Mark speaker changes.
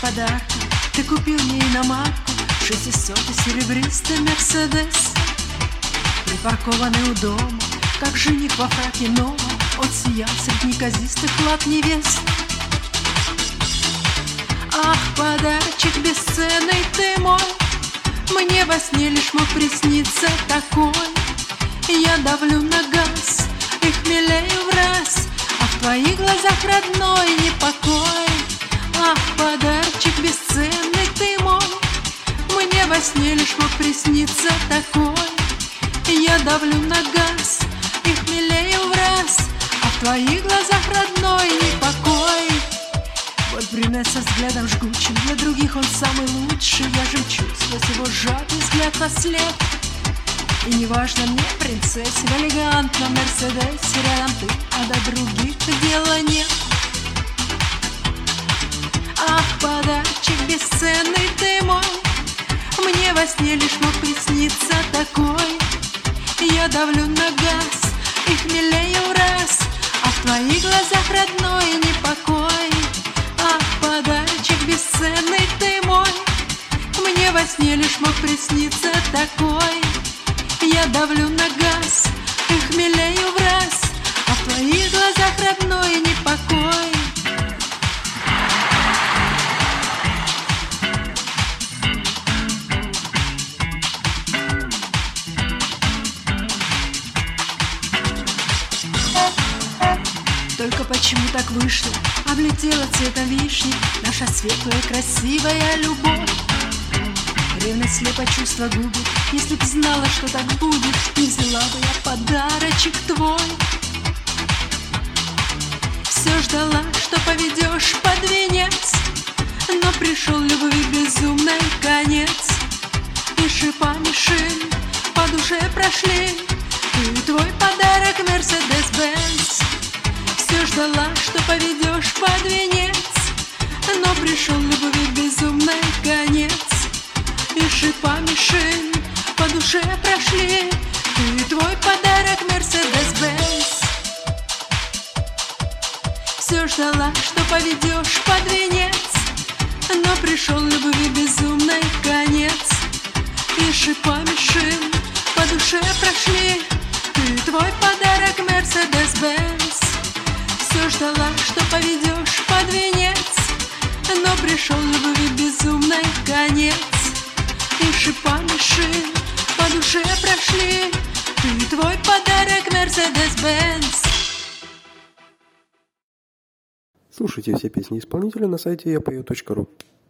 Speaker 1: подарки. Ты купил мне иномарку, 600-й серебристый Мерседес, припаркованный у дома, как жених во фраке новом. Он сиял средь неказистых лап невест. Ах, подарочек бесценный ты мой, мне во сне лишь мог присниться такой. Я давлю на газ и хмелею враз, а в твоих глазах, родной, непокой. Ах, подарочек бесценный ты мой, мне во сне лишь мог присниться такой. Я давлю на газ и хмелею враз, а в твоих глазах, родной, непокой. Вот брюнет со взглядом жгучим, для других он самый лучший. Я жемчуг сквозь его сжатый взгляд послед. И неважно мне, принцессе, в элегантном Мерседесе рядом ты, а до других дела нет. Ах, подарочек бесценный ты мой, мне во сне лишь мог присниться такой. Я давлю на газ и хмелею раз, а в твоих глазах, родной, непокой. Ах, подарочек бесценный ты мой, мне во сне лишь мог присниться такой. Я давлю на газ и хмелею враз, а в твоих глазах, родной, непокой. Только почему так вышло, облетела цветом вишни наша светлая красивая любовь. Ревность слепо чувства губит, если б знала, что так будет, не взяла бы я подарочек твой. Все ждала, что поведешь под венец, но пришел любви безумный конец. И шипами шин по душе прошли, и твой подарок Мерседес-Бенц. Все ждала, что поведешь под венец, но пришел любви безумный конец. И шипами шин по душе прошли, и твой подарок Мерседес-Бенц. Все ждала, что поведешь под венец, но пришел любви безумный конец. И шипами шин по душе прошли, и твой подарок Мерседес-Бенц. Все ждала, что поведешь под венец, но пришел любви безумный конец. И шипами шин по душе прошли, и твой подарок Мерседес-Бенц.
Speaker 2: Слушайте все песни исполнителя на сайте yapeo.ru.